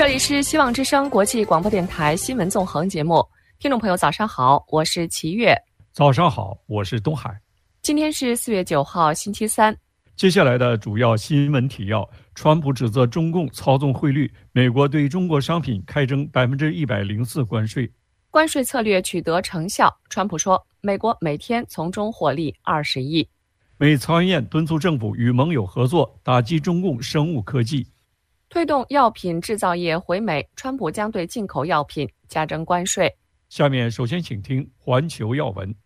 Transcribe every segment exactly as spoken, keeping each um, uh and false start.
这里是希望之声国际广播电台新闻纵横节目，听众朋友早上好，我是齐月。 早上好，我是东海。 今天是四月九号星期三。 接下来的主要新闻提要：川普指责中共操纵汇率，美国对中国商品开征百分之一百零四关税。 关税策略取得成效，川普说美国每天从中获利二十亿。 美曹文燕敦促政府与盟友合作，打击中共生物科技。 推动药品制造业回美，川普将对进口药品加征关税。 下面首先请听环球要闻。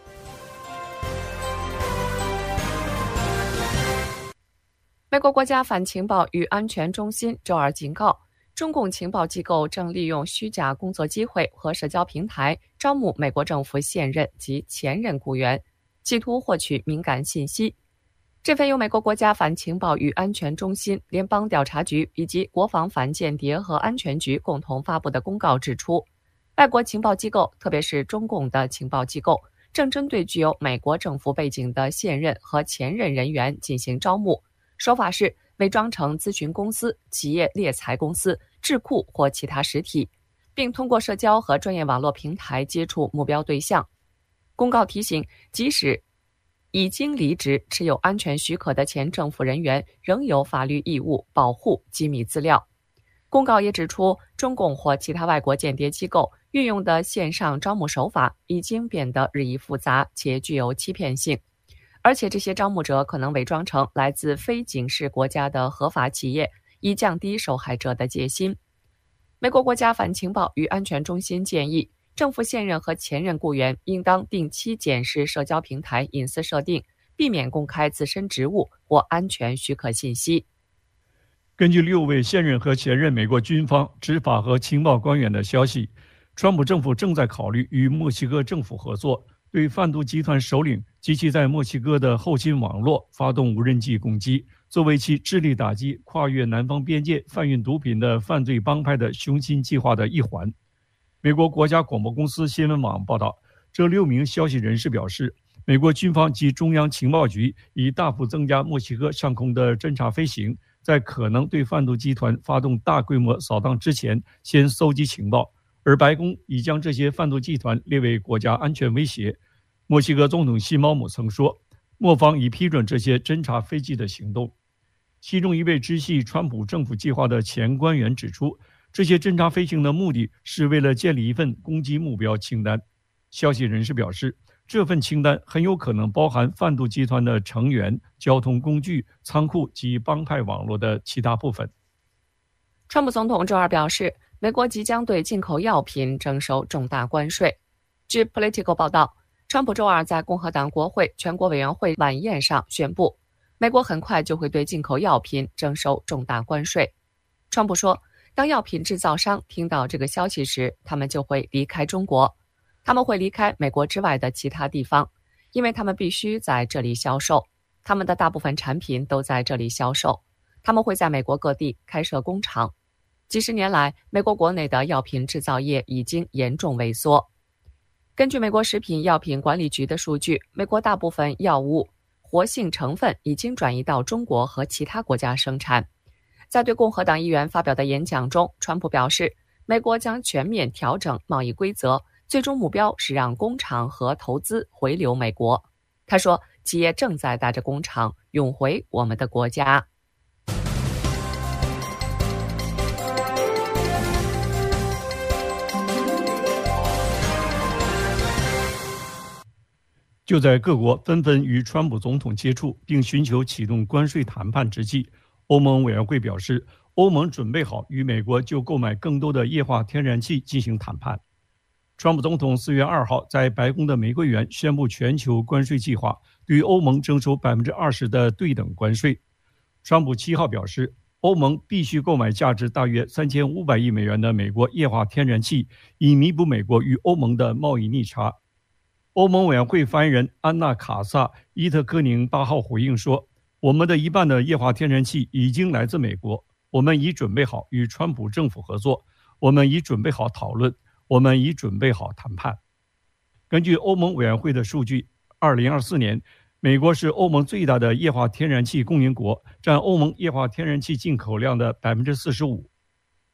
美国国家反情报与安全中心周二警告，中共情报机构正利用虚假工作机会和社交平台招募美国政府现任及前任雇员，企图获取敏感信息。这份由美国国家反情报与安全中心、联邦调查局以及国防反间谍和安全局共同发布的公告指出，外国情报机构，特别是中共的情报机构，正针对具有美国政府背景的现任和前任人员进行招募，手法是伪装成咨询公司、企业猎财公司、智库或其他实体，并通过社交和专业网络平台接触目标对象。公告提醒，即使已经离职、持有安全许可的前政府人员仍有法律义务保护机密资料。公告也指出，中共或其他外国间谍机构运用的线上招募手法已经变得日益复杂且具有欺骗性，而且这些招募者可能伪装成来自非警示国家的合法企业，以降低受害者的戒心。美国国家反情报与安全中心建议，政府现任和前任雇员应当定期检视社交平台隐私设定，避免公开自身职务或安全许可信息。 根据六位现任和前任美国军方、执法和情报官员的消息，川普政府正在考虑与墨西哥政府合作，对贩毒集团首领及其在墨西哥的后勤网络发动无人机攻击，作为其致力打击跨越南方边界贩运毒品的犯罪帮派的雄心计划的一环。美国国家广播公司新闻网报道，这六名消息人士表示，美国军方及中央情报局已大幅增加墨西哥上空的侦察飞行，在可能对贩毒集团发动大规模扫荡之前先搜集情报，而白宫已将这些贩毒集团列为国家安全威胁。墨西哥总统西毛姆曾说，墨方已批准这些侦察飞机的行动。其中一位知悉川普政府计划的前官员指出，这些侦察飞行的目的是为了建立一份攻击目标清单。消息人士表示，这份清单很有可能包含贩毒集团的成员、交通工具、仓库及帮派网络的其他部分。 川普总统周二表示，美国即将对进口药品征收重大关税。据 Politico 报道，川普周二在共和党国会全国委员会晚宴上宣布，美国很快就会对进口药品征收重大关税。川普说，当药品制造商听到这个消息时，他们就会离开中国，他们会离开美国之外的其他地方，因为他们必须在这里销售，他们的大部分产品都在这里销售，他们会在美国各地开设工厂。几十年来，美国国内的药品制造业已经严重萎缩。根据美国食品药品管理局的数据，美国大部分药物活性成分已经转移到中国和其他国家生产。在对共和党议员发表的演讲中，川普表示，美国将全面调整贸易规则，最终目标是让工厂和投资回流美国。他说，企业正在带着工厂涌回我们的国家。 就在各国纷纷与川普总统接触并寻求启动关税谈判之际，欧盟委员会表示，欧盟准备好与美国就购买更多的液化天然气进行谈判。川普总统四月二号在白宫的玫瑰园宣布全球关税计划，对欧盟征收 百分之二十 的对等关税。川普七号表示，欧盟必须购买价值大约三千五百亿美元的美国液化天然气，以弥补美国与欧盟的贸易逆差。欧盟委员会发言人安娜卡萨伊特科宁八号回应说，我们的一半的液化天然气已经来自美国，我们已准备好与川普政府合作，我们已准备好讨论，我们已准备好谈判。根据欧盟委员会的数据，二零二四年美国是欧盟最大的液化天然气供应国，占欧盟液化天然气进口量的 百分之四十五。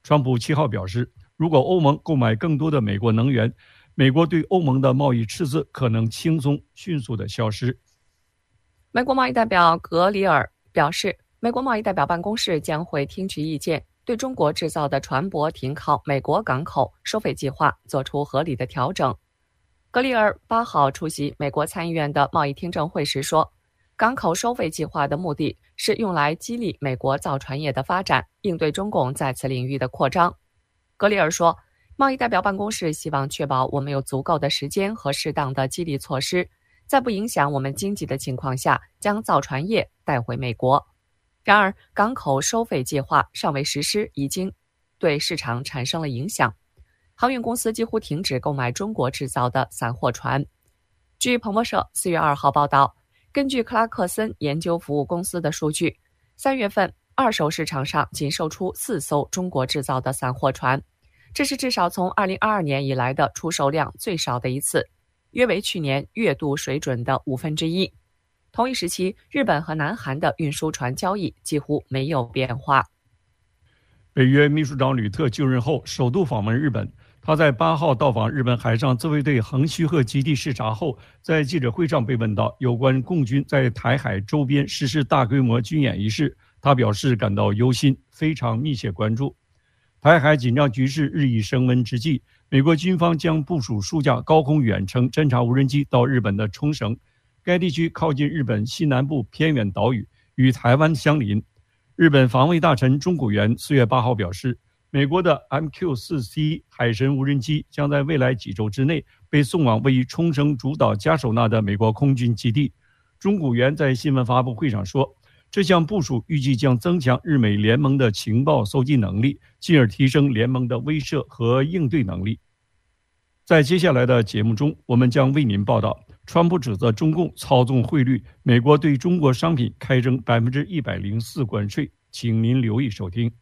川普七号表示，如果欧盟购买更多的美国能源，美国对欧盟的贸易赤字可能轻松迅速的消失。 美国贸易代表格里尔表示，美国贸易代表办公室将会听取意见，对中国制造的船舶停靠美国港口收费计划做出合理的调整。格里尔八号出席美国参议院的贸易听证会时说，港口收费计划的目的是用来激励美国造船业的发展，应对中共在此领域的扩张。格里尔说，贸易代表办公室希望确保我们有足够的时间和适当的激励措施，在不影响我们经济的情况下，将造船业带回美国。然而，港口收费计划尚未实施，已经对市场产生了影响。航运公司几乎停止购买中国制造的散货船。据彭博社四月二号报道，根据克拉克森研究服务公司的数据，三月份二手市场上仅售出四艘中国制造的散货船，这是至少从二零二二年以来的出售量最少的一次，约为去年月度水准的五分之一。同一时期，日本和南韩的运输船交易几乎没有变化。 北约秘书长吕特就任后首度访问日本，他在八号到访日本海上自卫队横须贺基地视察后，在记者会上被问到有关共军在台海周边实施大规模军演一事，他表示感到忧心，非常密切关注。台海紧张局势日益升温之际，美国军方将部署数架高空远程侦察无人机到日本的冲绳，该地区靠近日本西南部偏远岛屿，与台湾相邻。日本防卫大臣中谷元四月八号表示，美国的 M Q 四 C 海神无人机将在未来几周之内被送往位于冲绳主岛加手纳的美国空军基地。中谷元在新闻发布会上说，这项部署预计将增强日美联盟的情报搜集能力，进而提升联盟的威慑和应对能力。在接下来的节目中，我们将为您报道川普指责中共操纵汇率，美国对中国商品开征百分之一百零四关税，请您留意收听。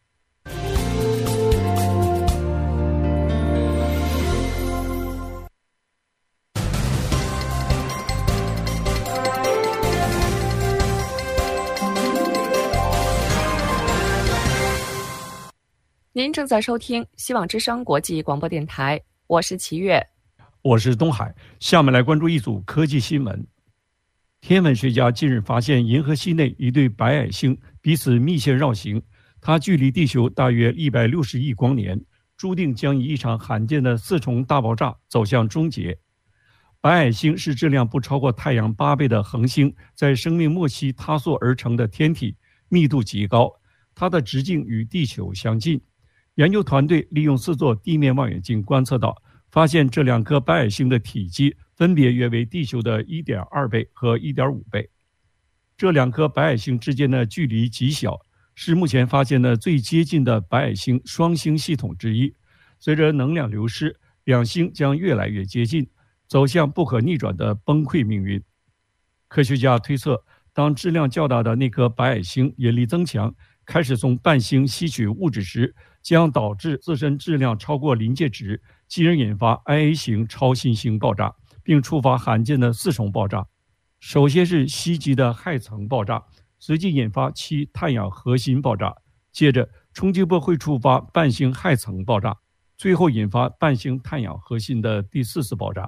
您正在收听希望之声国际广播电台，我是齐越， 我是东海。下面来关注一组科技新闻。天文学家近日发现银河系内一对白矮星彼此密切绕行，它距离地球大约一百六十亿光年，注定将以一场罕见的四重大爆炸走向终结。白矮星是质量不超过太阳八倍的恒星在生命末期塌缩而成的天体，密度极高，它的直径与地球相近。研究团队利用四座地面望远镜观测到，发现这两颗白矮星的体积分别约为地球的 一点二倍和 一点五倍。这两颗白矮星之间的距离极小，是目前发现的最接近的白矮星双星系统之一。随着能量流失，两星将越来越接近，走向不可逆转的崩溃命运。科学家推测，当质量较大的那颗白矮星引力增强，开始从伴星吸取物质时，将导致自身质量超过临界值，进而引发 I A 型超新星爆炸，并触发罕见的四重爆炸。首先是吸积的氦层爆炸，随即引发其碳氧核心爆炸，接着冲击波会触发伴星氦层爆炸，最后引发伴星碳氧核心的第四次爆炸。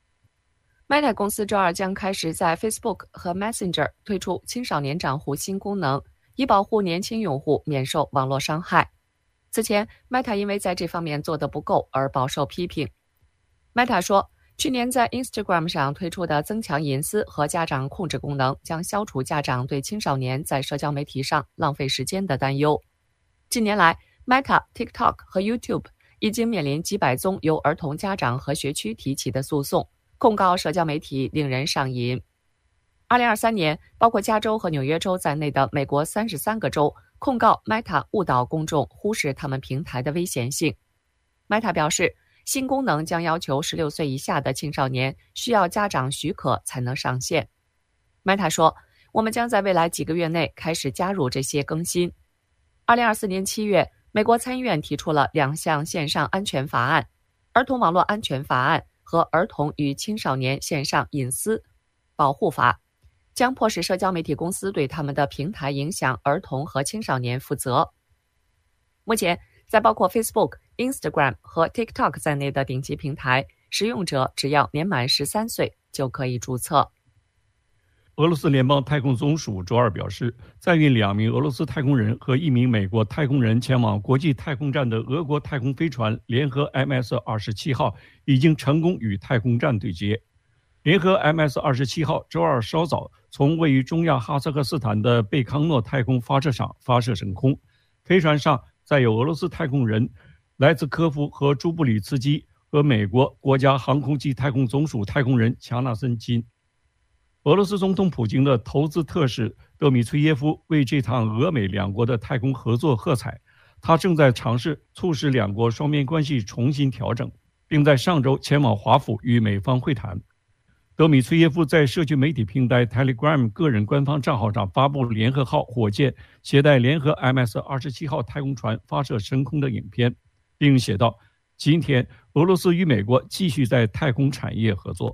Meta 公司周二将开始在 Facebook 和 Messenger 推出青少年账户新功能，以保护年轻用户免受网络伤害。此前 Meta 因为在这方面做得不够而饱受批评。Meta 说，去年在 Instagram 上推出的增强隐私和家长控制功能将消除家长对青少年在社交媒体上浪费时间的担忧。近年来 Meta、TikTok 和 YouTube 已经面临几百宗由儿童家长和学区提起的诉讼，控告社交媒体令人上瘾。二零二三年，包括加州和纽约州在内的美国三十三个州控告 Meta 误导公众忽视他们平台的危险性。Meta 表示，新功能将要求十六岁以下的青少年需要家长许可才能上线。Meta 说，我们将在未来几个月内开始加入这些更新。二零二四年七月，美国参议院提出了两项线上安全法案，儿童网络安全法案和儿童与青少年线上隐私保护法，将迫使社交媒体公司对他们的平台影响儿童和青少年负责。目前， 在包括 Facebook、Instagram 和 TikTok 在内的顶级平台，使用者只要年满十三岁就可以注册。 俄罗斯联邦太空总署周二表示，载运两名俄罗斯太空人和一名美国太空人前往国际太空站的俄国太空飞船联合 M S 二十七号已经成功与太空站对接。联合 M S 二十七号周二稍早从位于中亚哈萨克斯坦的贝康诺太空发射场发射升空，飞船上载有俄罗斯太空人莱兹科夫和朱布里茨基和美国国家航空及太空总署太空人强纳森金。俄罗斯总统普京的投资特使德米崔耶夫为这趟俄美两国的太空合作喝彩，他正在尝试促使两国双边关系重新调整，并在上周前往华府与美方会谈。德米崔耶夫在社区媒体平台 Telegram 个人官方账号上发布联合号火箭携带联合 M S 二十七号太空船发射升空的影片，并写道：今天俄罗斯与美国继续在太空产业合作。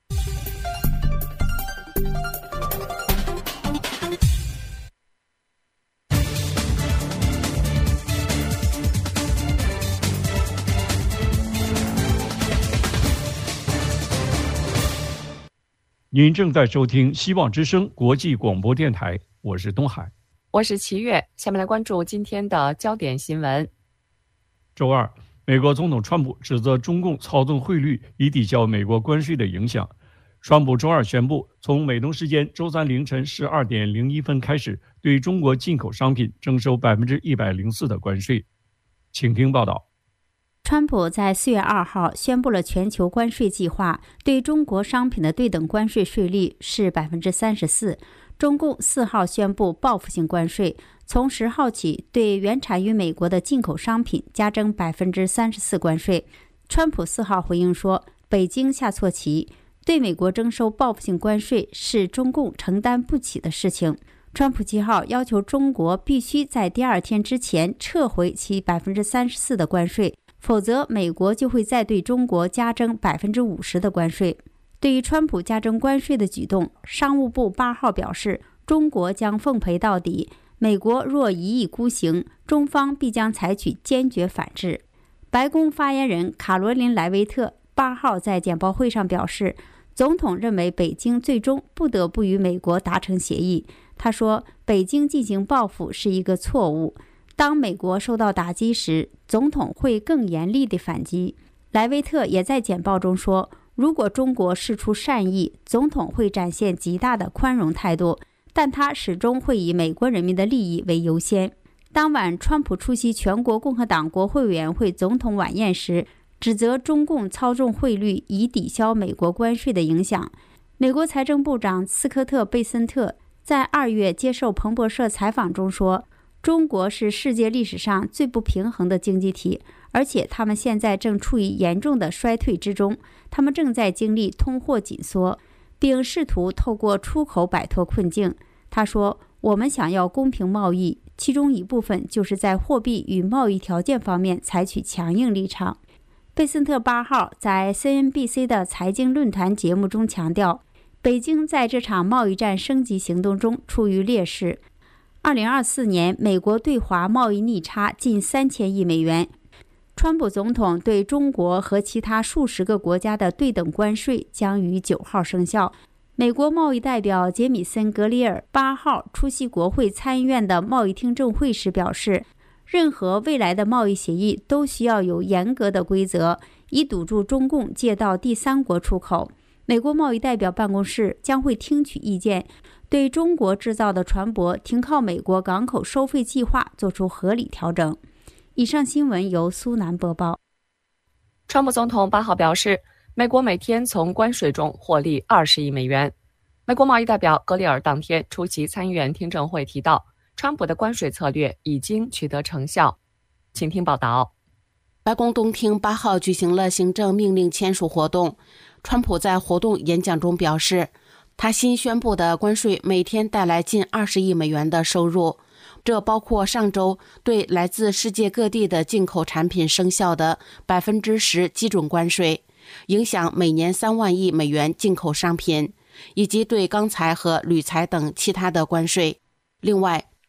您正在收听希望之声国际广播电台，我是东海， 我是齐月。下面来关注今天的焦点新闻。 周二，美国总统川普指责中共操纵汇率以抵消美国关税的影响。川普周二宣布，从美东时间周三凌晨十二点零一分开始，对中国进口商品征收百分之一百零四的关税。请听报道。 川普在四月二号宣布了全球关税计划，对中国商品的对等关税税率是百分之三十四。中共四号宣布报复性关税，从十号起对原产于美国的进口商品加征百分之三十四关税。川普四号回应说，北京下错棋，对美国征收报复性关税是中共承担不起的事情。川普七号要求中国必须在第二天之前撤回其百分之三十四的关税，否则美国就会再对中国加征百分之五十的关税。对于川普加征关税的举动，商务部八号表示，中国将奉陪到底，美国若一意孤行，中方必将采取坚决反制。白宫发言人卡罗琳·莱维特八号在简报会上表示，总统认为北京最终不得不与美国达成协议。他说，北京进行报复是一个错误。当美国受到打击时，总统会更严厉地反击。莱维特也在简报中说，如果中国释出善意，总统会展现极大的宽容态度，但他始终会以美国人民的利益为优先。当晚，川普出席全国共和党国会委员会总统晚宴时，指责中共操纵汇率以抵消美国关税的影响。美国财政部长斯科特·贝森特在二月接受彭博社采访中说，中国是世界历史上最不平衡的经济体，而且他们现在正处于严重的衰退之中，他们正在经历通货紧缩，并试图透过出口摆脱困境。他说，我们想要公平贸易，其中一部分就是在货币与贸易条件方面采取强硬立场。贝森特八号在 C N B C 的财经论坛节目中强调，北京在这场贸易战升级行动中处于劣势。二零二四年，美国对华贸易逆差近三千亿美元。川普总统对中国和其他数十个国家的对等关税将于九号生效。美国贸易代表杰米森·格里尔八号出席国会参议院的贸易听证会时表示，任何未来的贸易协议都需要有严格的规则，以堵住中共借到第三国出口。美国贸易代表办公室将会听取意见，对中国制造的船舶停靠美国港口收费计划做出合理调整。以上新闻由苏南播报。 川普总统八号表示，美国每天从关税中获利二十亿美元。美国贸易代表格里尔当天出席参议院听证会提到，川普的关税策略已经取得成效。请听报道。 白宫东厅八号举行了行政命令签署活动。川普在活动演讲中表示，他新宣布的关税每天带来近二十亿美元的收入，这包括上周对来自世界各地的进口产品生效的百分之十基准关税，影响每年三万亿美元进口商品，以及对钢材和铝材等其他的关税。另外，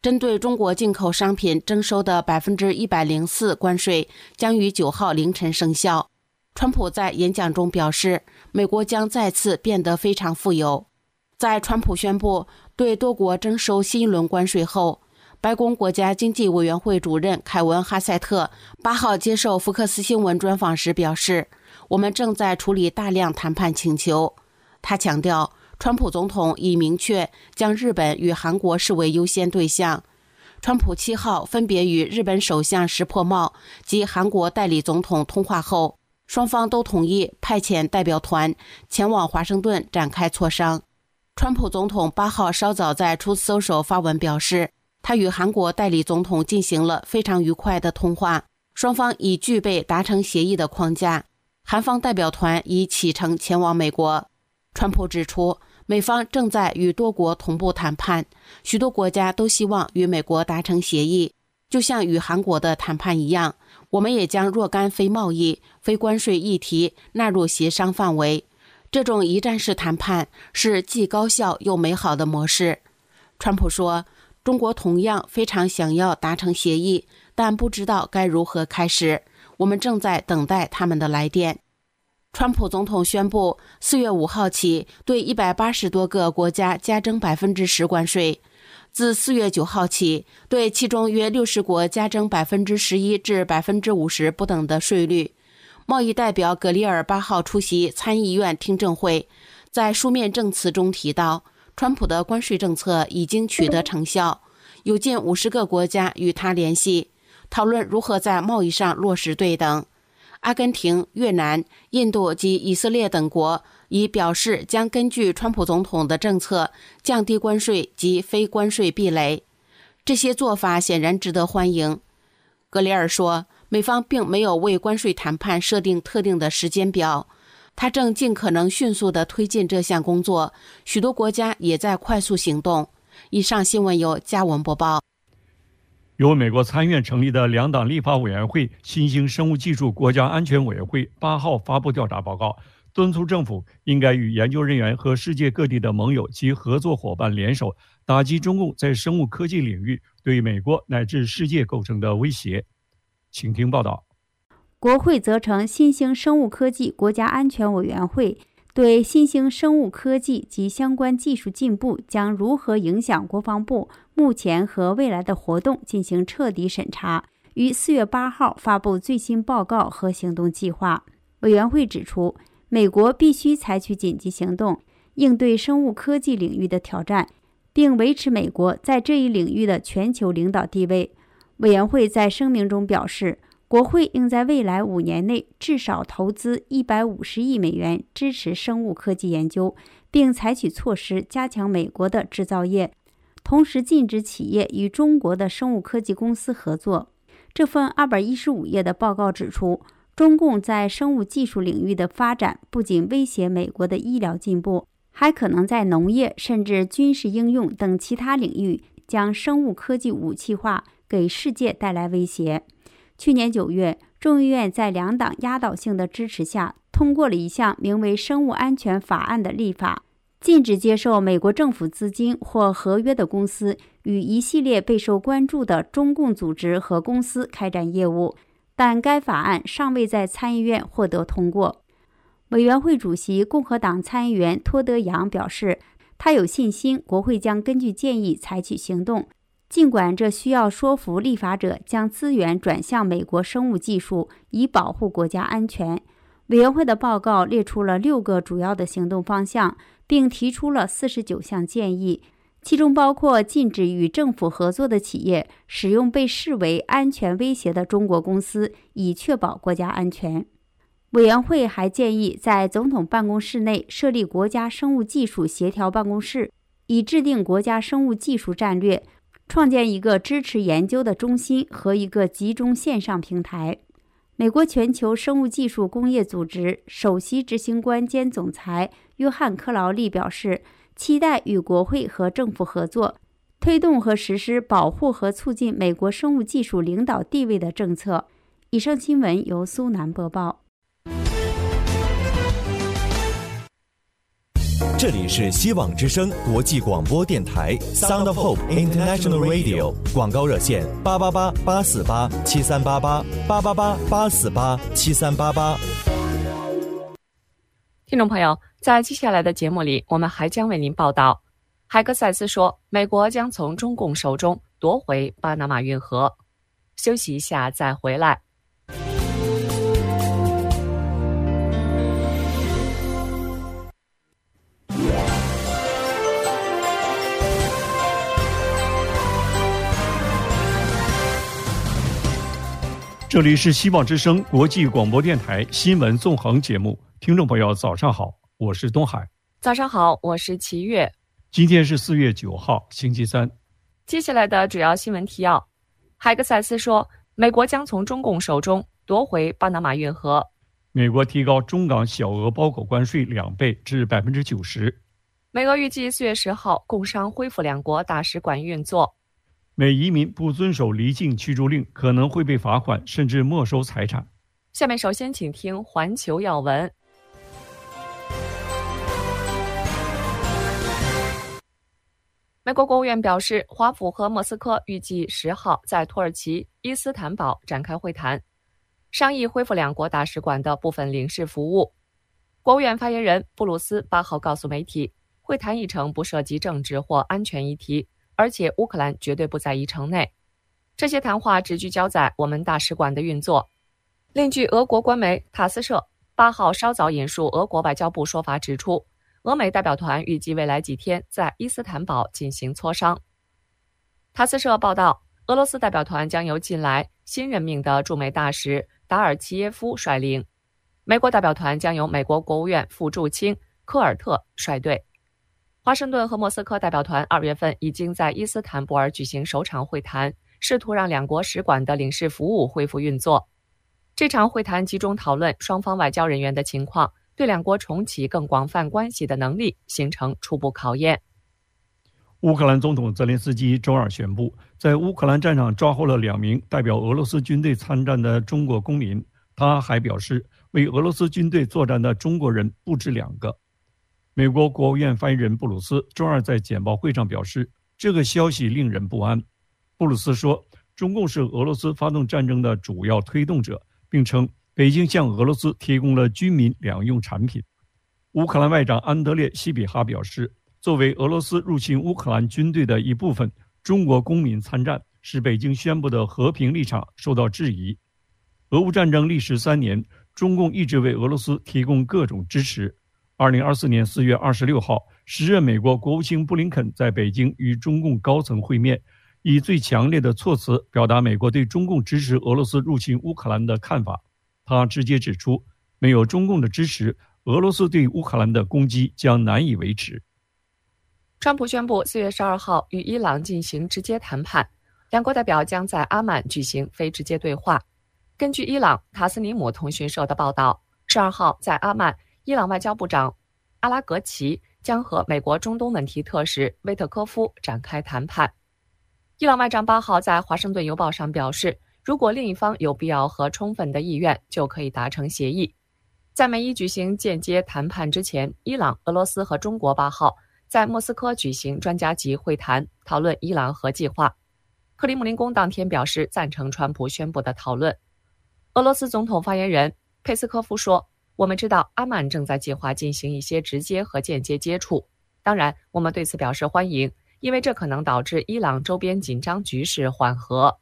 针对中国进口商品征收的 百分之一百零四 关税将于九号凌晨生效。川普在演讲中表示，美国将再次变得非常富有。在川普宣布对多国征收新一轮关税后，白宫国家经济委员会主任凯文·哈塞特八号接受福克斯新闻专访时表示，我们正在处理大量谈判请求。他强调，川普总统已明确将日本与韩国视为优先对象。川普七号分别与日本首相石破茂及韩国代理总统通话后，双方都同意派遣代表团前往华盛顿展开磋商。川普总统八号稍早在 Truth Social 发文表示，他与韩国代理总统进行了非常愉快的通话，双方已具备达成协议的框架。韩方代表团已启程前往美国。川普指出，美方正在与多国同步谈判，许多国家都希望与美国达成协议，就像与韩国的谈判一样，我们也将若干非贸易、非关税议题纳入协商范围。这种一站式谈判是既高效又美好的模式。川普说，中国同样非常想要达成协议，但不知道该如何开始，我们正在等待他们的来电。川普总统宣布，四月五号起对一百八十多个国家加征 百分之十 关税，自四月九号起对其中约六十国加征 百分之十一 至 百分之五十 不等的税率。贸易代表格里尔八号出席参议院听证会，在书面证词中提到，川普的关税政策已经取得成效，有近五十个国家与他联系，讨论如何在贸易上落实对等。阿根廷、越南、印度及以色列等国已表示将根据川普总统的政策降低关税及非关税壁垒。这些做法显然值得欢迎。格里尔说，美方并没有为关税谈判设定特定的时间表，他正尽可能迅速地推进这项工作，许多国家也在快速行动。以上新闻由嘉文播报。 由美国参院成立的两党立法委员会新兴生物技术国家安全委员会八号发布调查报告，敦促政府应该与研究人员和世界各地的盟友及合作伙伴联手，打击中共在生物科技领域对美国乃至世界构成的威胁。请听报道。 国会责成新兴生物科技国家安全委员会对新兴生物科技及相关技术进步将如何影响国防部目前和未来的活动进行彻底审查，于四月八号发布最新报告和行动计划。委员会指出，美国必须采取紧急行动，应对生物科技领域的挑战，并维持美国在这一领域的全球领导地位。委员会在声明中表示，国会应在未来五年内至少投资一百五十亿美元支持生物科技研究，并采取措施加强美国的制造业，同时禁止企业与中国的生物科技公司合作。这份二百一十五页的报告指出，中共在生物技术领域的发展不仅威胁美国的医疗进步，还可能在农业甚至军事应用等其他领域将生物科技武器化，给世界带来威胁。去年九月，众议院在两党压倒性的支持下通过了一项名为《生物安全法案》的立法，禁止接受美国政府资金或合约的公司与一系列备受关注的中共组织和公司开展业务，但该法案尚未在参议院获得通过。委员会主席共和党参议员托德·杨表示，他有信心国会将根据建议采取行动，尽管这需要说服立法者将资源转向美国生物技术，以保护国家安全。委员会的报告列出了六个主要的行动方向，并提出了四十九项建议，其中包括禁止与政府合作的企业使用被视为安全威胁的中国公司，以确保国家安全。委员会还建议在总统办公室内设立国家生物技术协调办公室，以制定国家生物技术战略，创建一个支持研究的中心和一个集中线上平台。美国全球生物技术工业组织首席执行官兼总裁约翰·克劳利表示，期待与国会和政府合作，推动和实施保护和促进美国生物技术领导地位的政策。以上新闻由苏南播报。 这里是希望之声国际广播电台 Sound of Hope International Radio， 广告热线八八八八四八七三八八八八八八四八七三八八。 听众朋友，在接下来的节目里，我们还将为您报道，海格塞斯说，美国将从中共手中夺回巴拿马运河。休息一下再回来。 这里是希望之声国际广播电台新闻纵横节目，听众朋友早上好，我是东海。 早上好，我是齐月。 今天是四月九号，星期三。 接下来的主要新闻提要：海格塞斯说，美国将从中共手中夺回巴拿马运河。 美国提高中港小额包裹关税两倍至百分之九十。 美俄预计四月十号共商恢复两国大使馆运作。 美移民不遵守离境驱逐令，可能会被罚款，甚至没收财产。 下面首先请听环球要闻。美国国务院表示，华府和莫斯科预计十号在土耳其伊斯坦堡展开会谈，商议恢复两国大使馆的部分领事服务。国务院发言人布鲁斯八号告诉媒体，会谈议程不涉及政治或安全议题，而且乌克兰绝对不在议程内。这些谈话只聚焦在我们大使馆的运作。另据俄国官媒塔斯社八号稍早引述俄国外交部说法指出，俄美代表团预计未来几天在伊斯坦堡进行磋商。塔斯社报道，俄罗斯代表团将由近来新任命的驻美大使达尔齐耶夫率领，美国代表团将由美国国务院副驻青科尔特率队。华盛顿和莫斯科代表团二月份已经在伊斯坦布尔举行首场会谈，试图让两国使馆的领事服务恢复运作。这场会谈集中讨论双方外交人员的情况，对两国重启更广泛关系的能力形成初步考验。 乌克兰总统泽连斯基周二宣布，在乌克兰战场抓获了两名代表俄罗斯军队参战的中国公民。他还表示，为俄罗斯军队作战的中国人不止两个。美国国务院发言人布鲁斯周二在简报会上表示，这个消息令人不安。布鲁斯说，中共是俄罗斯发动战争的主要推动者，并称北京向俄罗斯提供了军民两用产品。乌克兰外长安德烈·西比哈表示，作为俄罗斯入侵乌克兰军队的一部分，中国公民参战使北京宣布的和平立场受到质疑。俄乌战争历时三年，中共一直为俄罗斯提供各种支持。二零二四年四月二十六号，时任美国国务卿布林肯在北京与中共高层会面，以最强烈的措辞表达美国对中共支持俄罗斯入侵乌克兰的看法。他直接指出，没有中共的支持，俄罗斯对乌克兰的攻击将难以维持。 川普宣布四月十二号与伊朗进行直接谈判，两国代表将在阿曼举行非直接对话。根据伊朗塔斯尼姆通讯社的报道，十二号在阿曼，伊朗外交部长阿拉格齐将和美国中东问题特使威特科夫展开谈判。伊朗外长八号在华盛顿邮报上表示，如果另一方有必要和充分的意愿，就可以达成协议。在美伊举行间接谈判之前，伊朗、俄罗斯和中国八号在莫斯科举行专家级会谈，讨论伊朗核计划。克里姆林宫当天表示赞成川普宣布的讨论。俄罗斯总统发言人佩斯科夫说，我们知道阿曼正在计划进行一些直接和间接接触，当然我们对此表示欢迎，因为这可能导致伊朗周边紧张局势缓和。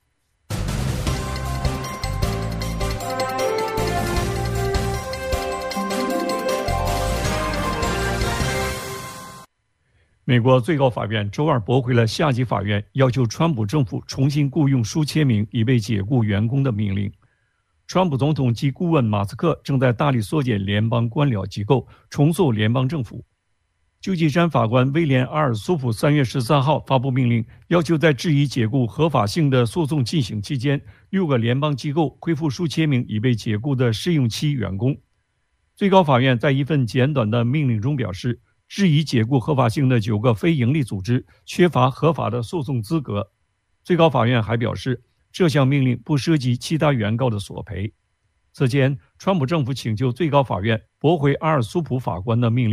美国最高法院周二驳回了下级法院要求川普政府重新雇佣数千名已被解雇员工的命令。川普总统及顾问马斯克正在大力缩减联邦官僚机构，重塑联邦政府。旧金山法官威廉·阿尔苏普三月十三号发布命令，要求在质疑解雇合法性的诉讼进行期间，六个联邦机构恢复数千名已被解雇的试用期员工。最高法院在一份简短的命令中表示，质疑解雇合法性的九个非营利组织缺乏合法的诉讼资格。最高法院还表示，这项命令不涉及其他原告的索赔。此前，川普政府请求最高法院驳回阿尔苏普法官的命令，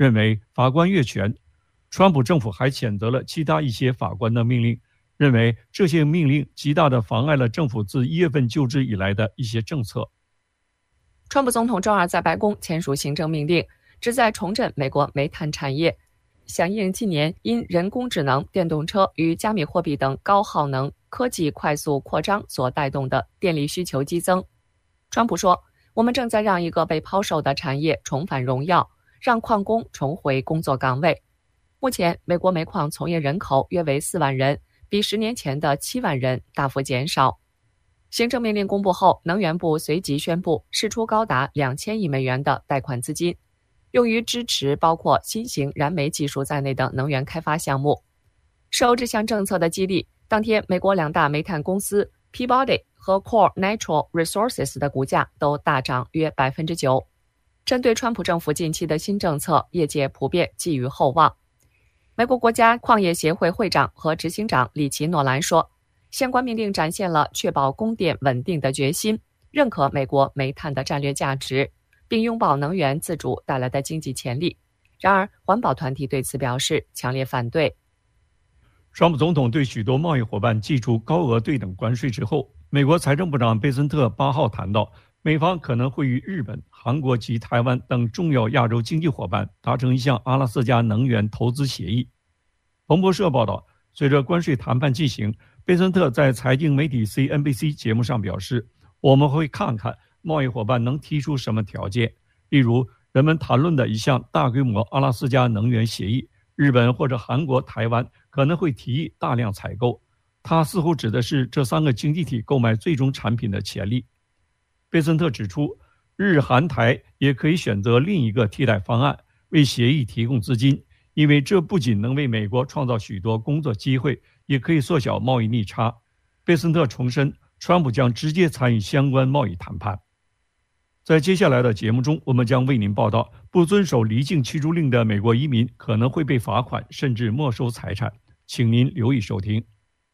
认为法官越权。川普政府还谴责了其他一些法官的命令，认为这些命令极大地妨碍了政府自一月份就职以来的一些政策。 川普总统周二在白宫签署行政命令，旨在重振美国煤炭产业，响应近年因人工智能、电动车与加密货币等高耗能科技快速扩张所带动的电力需求激增。川普说，我们正在让一个被抛售的产业重返荣耀，让矿工重回工作岗位。目前美国煤矿从业人口约为四万人，比十年前的七万人大幅减少。行政命令公布后，能源部随即宣布释出高达两千亿美元的贷款资金，用于支持包括新型燃煤技术在内的能源开发项目。受这项政策的激励，当天美国两大煤炭公司 Peabody 和 Core Natural Resources 的股价都大涨约 百分之九。 针对川普政府近期的新政策，业界普遍寄予厚望。美国国家矿业协会会长和执行长里奇诺兰说，相关命令展现了确保供电稳定的决心，认可美国煤炭的战略价值，并拥抱能源自主带来的经济潜力。然而，环保团体对此表示强烈反对。 川普总统对许多贸易伙伴寄出高额对等关税之后，美国财政部长贝森特八号谈到，美方可能会与日本、韩国及台湾等重要亚洲经济伙伴达成一项阿拉斯加能源投资协议。彭博社报道，随着关税谈判进行，贝森特在财经媒体 C N B C 节目上表示，我们会看看贸易伙伴能提出什么条件，例如人们谈论的一项大规模阿拉斯加能源协议，日本或者韩国、台湾可能会提议大量采购。他似乎指的是这三个经济体购买最终产品的潜力。贝森特指出，日韩台也可以选择另一个替代方案，为协议提供资金，因为这不仅能为美国创造许多工作机会，也可以缩小贸易逆差。贝森特重申，川普将直接参与相关贸易谈判。在接下来的节目中，我们将为您报道，不遵守离境驱逐令的美国移民可能会被罚款，甚至没收财产。请您留意收听。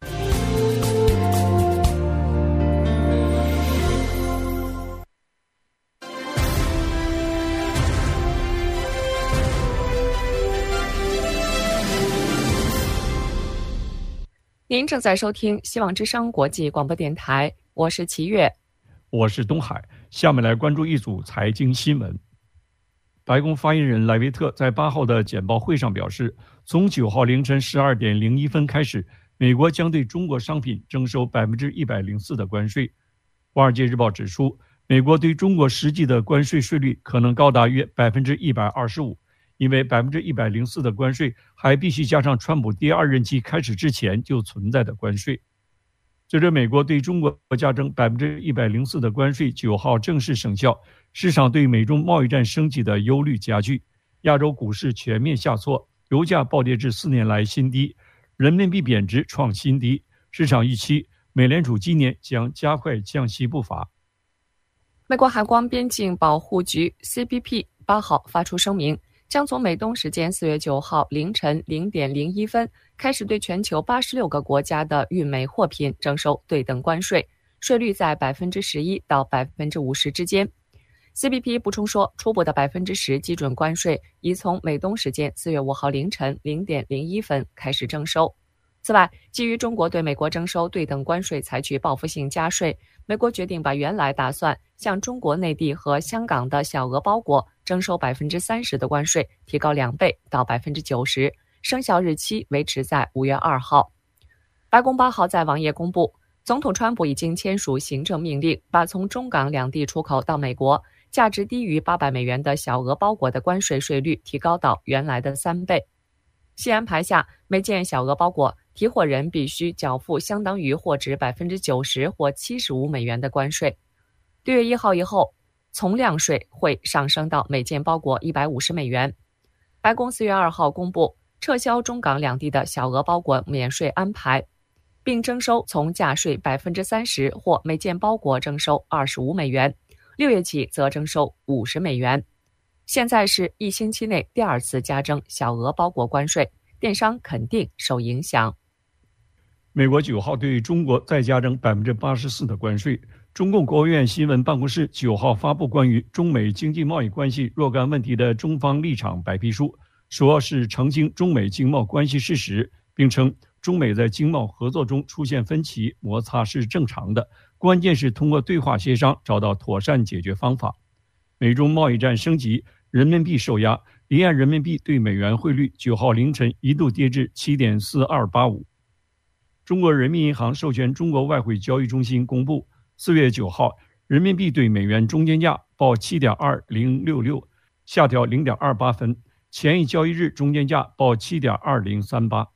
您正在收听希望之声国际广播电台，我是齐越， 我是东海。下面来关注一组财经新闻。白宫发言人莱维特在八号的简报会上表示，从九号凌晨十二点零一分开始，美国将对中国商品征收百分之一百零四的关税。华尔街日报指出，美国对中国实际的关税税率可能高达约百分之一百二十五。因为百分之一百零四的关税还必须加上川普第二任期开始之前就存在的关税。随着美国对中国加征百分之一百零四的关税九号正式生效，市场对美中贸易战升级的忧虑加剧，亚洲股市全面下挫，油价暴跌至四年来新低，人民币贬值创新低。市场预期美联储今年将加快降息步伐。 美国海关边境保护局 C B P 八号发出声明，将从美东时间四月九号凌晨零点零一分开始对全球八十六个国家的运煤货品征收对等关税，税率在百分之十一到百分之五十之间。C B P 补充说，初步的百分之十基准关税已从美东时间四月五号凌晨零点零一分开始征收。此外，基于中国对美国征收对等关税采取报复性加税，美国决定把原来打算向中国内地和香港的小额包裹征收百分之三十的关税提高两倍到百分之九十，生效日期维持在五月二号。白宫八号在网页公布，总统川普已经签署行政命令，把从中港两地出口到美国价值低于八百美元的小额包裹的关税税率提高到原来的三倍。新安排下，每件小额包裹提货人必须缴付相当于货值百分之九十或七十五美元的关税。六月一号以后，从量税会上升到每件包裹一百五十美元。白宫四月二号公布撤销中港两地的小额包裹免税安排，并征收从价税百分之三十或每件包裹征收二十五美元。六月起则征收五十美元。现在是一星期内第二次加征小额包裹关税，电商肯定受影响。 美国九号对中国再加征百分之八十四的关税， 中共国务院新闻办公室九号发布关于中美经济贸易关系若干问题的中方立场白皮书，说是澄清中美经贸关系事实，并称中美在经贸合作中出现分歧摩擦是正常的，关键是通过对话协商找到妥善解决方法。美中贸易战升级，人民币受压，离岸人民币对美元汇率九号凌晨一度跌至 七点四二八五。中国人民银行授权中国外汇交易中心公布，四月九号人民币对美元中间价报 七点二零六六， 下调 零点二八分，前一交易日中间价报 七点二零三八。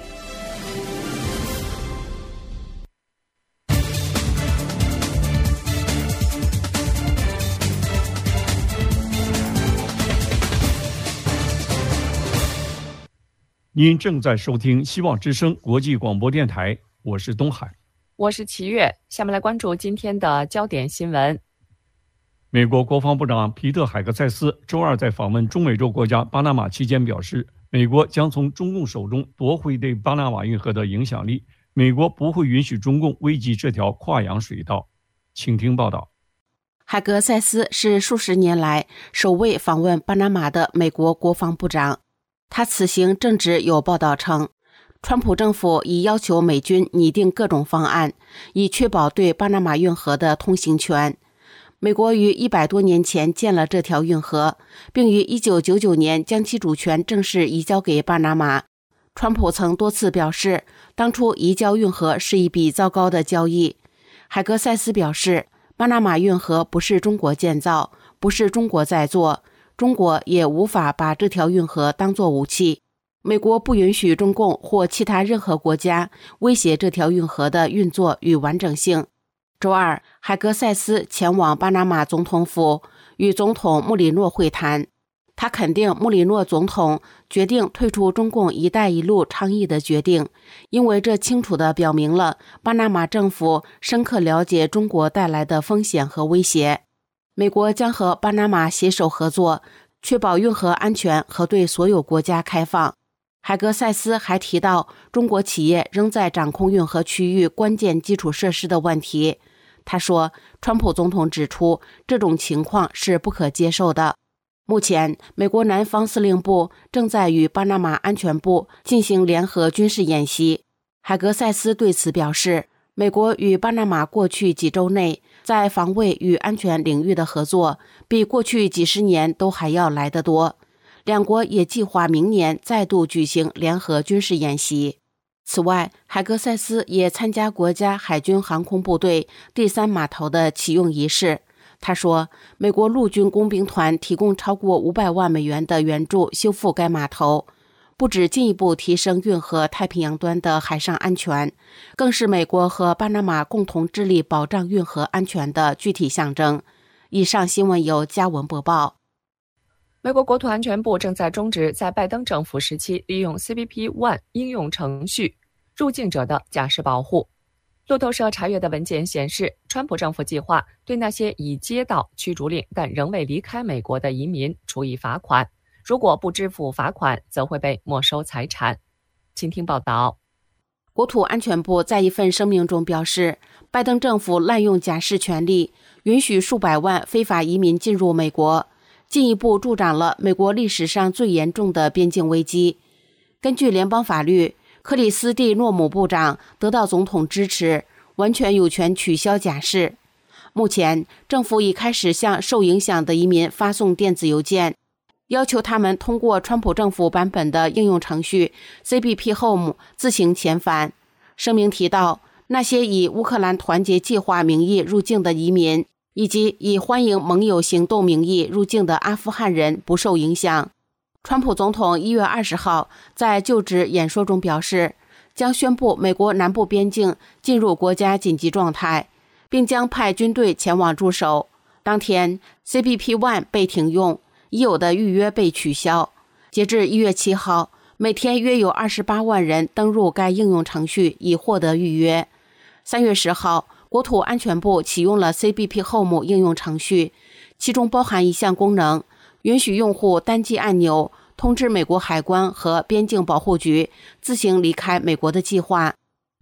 您正在收听希望之声国际广播电台，我是东海， 我是齐月。下面来关注今天的焦点新闻。 美国国防部长皮特·海格塞斯周二在访问中美洲国家巴拿马期间表示，美国将从中共手中夺回对巴拿马运河的影响力，美国不会允许中共危及这条跨洋水道。请听报道。 海格塞斯是数十年来首位访问巴拿马的美国国防部长。他此行正值有报道称，川普政府已要求美军拟定各种方案，以确保对巴拿马运河的通行权。美国于一百多年前建了这条运河，并于一九九九年将其主权正式移交给巴拿马。川普曾多次表示，当初移交运河是一笔糟糕的交易。海格塞斯表示，巴拿马运河不是中国建造，不是中国在做，中国也无法把这条运河当作武器。美国不允许中共或其他任何国家威胁这条运河的运作与完整性。周二，海格塞斯前往巴拿马总统府与总统穆里诺会谈。他肯定穆里诺总统决定退出中共一带一路倡议的决定，因为这清楚地表明了巴拿马政府深刻了解中国带来的风险和威胁。美国将和巴拿马携手合作，确保运河安全和对所有国家开放。海格塞斯还提到，中国企业仍在掌控运河区域关键基础设施的问题。他说，川普总统指出，这种情况是不可接受的。目前，美国南方司令部正在与巴拿马安全部进行联合军事演习。海格塞斯对此表示，美国与巴拿马过去几周内在防卫与安全领域的合作，比过去几十年都还要来得多。两国也计划明年再度举行联合军事演习。此外，海格塞斯也参加国家海军航空部队第三码头的启用仪式。他说，美国陆军工兵团提供超过五百万美元的援助修复该码头，不只进一步提升运河太平洋端的海上安全，更是美国和巴拿马共同致力保障运河安全的具体象征。以上新闻由嘉文播报。 美国国土安全部正在终止在拜登政府时期利用 C B P 一 应用程序入境者的假释保护。路透社查阅的文件显示，川普政府计划对那些已接到驱逐令但仍未离开美国的移民处以罚款，如果不支付罚款，则会被没收财产。请听报道。 国土安全部在一份声明中表示，拜登政府滥用假释权利，允许数百万非法移民进入美国，进一步助长了美国历史上最严重的边境危机。根据联邦法律，克里斯蒂诺姆部长得到总统支持，完全有权取消假释。目前，政府已开始向受影响的移民发送电子邮件，要求他们通过川普政府版本的应用程序 C B P Home 自行遣返。声明提到，那些以乌克兰团结计划名义入境的移民，以及以欢迎盟友行动名义入境的阿富汗人不受影响。川普总统一月二十号在就职演说中表示，将宣布美国南部边境进入国家紧急状态，并将派军队前往驻守。当天 C B P 一 被停用，已有的预约被取消。截至一月七号，每天约有二十八万人登入该应用程序以获得预约。三月十号，国土安全部启用了 C B P Home 应用程序，其中包含一项功能，允许用户单击按钮通知美国海关和边境保护局自行离开美国的计划。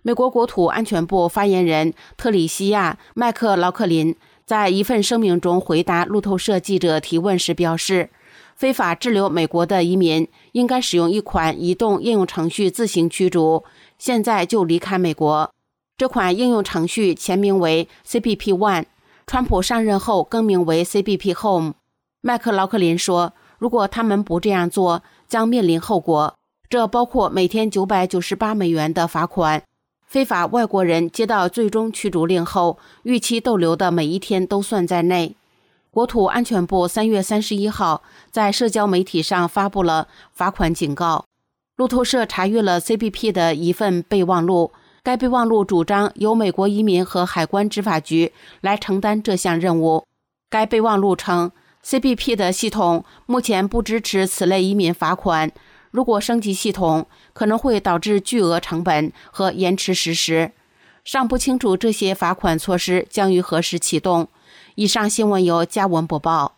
美国国土安全部发言人特里西亚·麦克劳克林在一份声明中回答路透社记者提问时表示，非法滞留美国的移民应该使用一款移动应用程序自行驱逐，现在就离开美国。这款应用程序前名为 C B P 一， 川普上任后更名为 C B P Home。 麦克劳克林说，如果他们不这样做，将面临后果，这包括每天九百九十八美元的罚款。非法外国人接到最终驱逐令后，逾期逗留的每一天都算在内。国土安全部三月三十一号在社交媒体上发布了罚款警告。路透社查阅了 C B P 的一份备忘录，该备忘录主张由美国移民和海关执法局来承担这项任务。该备忘录称， C B P 的系统目前不支持此类移民罚款，如果升级系统，可能会导致巨额成本和延迟实施。尚不清楚这些罚款措施将于何时启动。以上新闻由嘉文播报。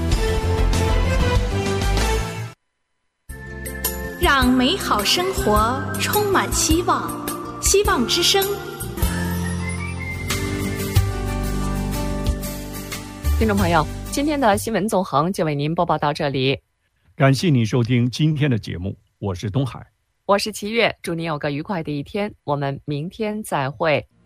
让美好生活充满希望，希望之声。 听众朋友，今天的新闻纵横就为您播报到这里。 感谢你收听今天的节目，我是东海， 我是齐月，祝您有个愉快的一天，我们明天再会。